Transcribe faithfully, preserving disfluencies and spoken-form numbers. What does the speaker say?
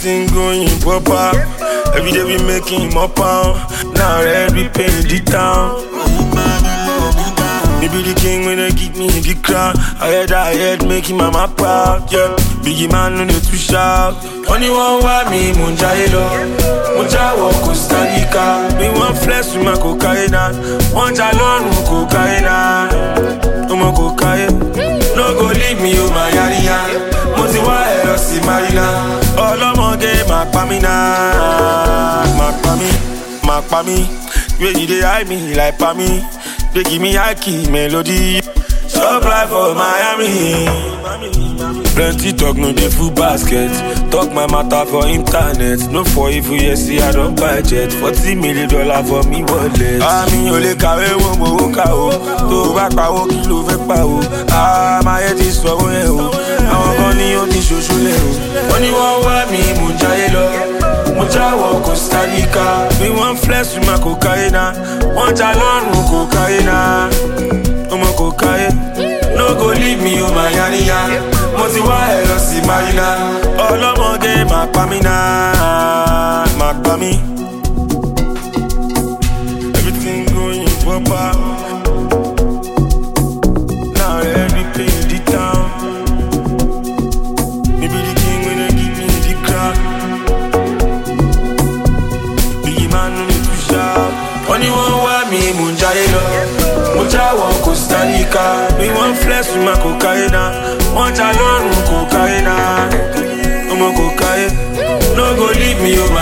Everything going proper. Every day we making more pound. Now red we paying the town. Me be the king when they give me the crown. I head, I head, making mama proud. Yeah, biggie man on the two shout. Only one way me munja hello. Munja wa Costa Rica. Me one flesh with my cocaine. One jalon with cocaine. No more cocaine. No go leave me oh my yariya. Monty wa hero si marina. All of my game my pamina. My pami, my pami. Where you dey hide me like pami. They give me high key melody. Shop life for Miami. Plenty talk, no dey full basket. Talk my matter for internet. No for if you yes, see I don't budget. Forty million dollar for me wallet. Ah, mi ò lè kàwé wo mo wo ka o. Tó bá pawó kí ló fẹ́ pa o. Ah, my head is so yẹn o. Àwọn kan ní ó ti ṣoṣo lẹ̀ o. Wọ́n ní wọ́n wá mi mò ń jayé lọ. Munja wa Costa Rica. Me one flesh with my cocaine. One jalon with cocaine. Oh my cocaine. No go leave me oh my yaniya. Monty wa hero si marina. All of my game my pamina. My pami. Everything going proper. Now everything the town. Me be the king when they give me the crown. Only one way me munja hello. Munja wa Costa Rica. Me one flesh with my cocaine. One jalon with cocaine. No more cocaine. No go leave me oh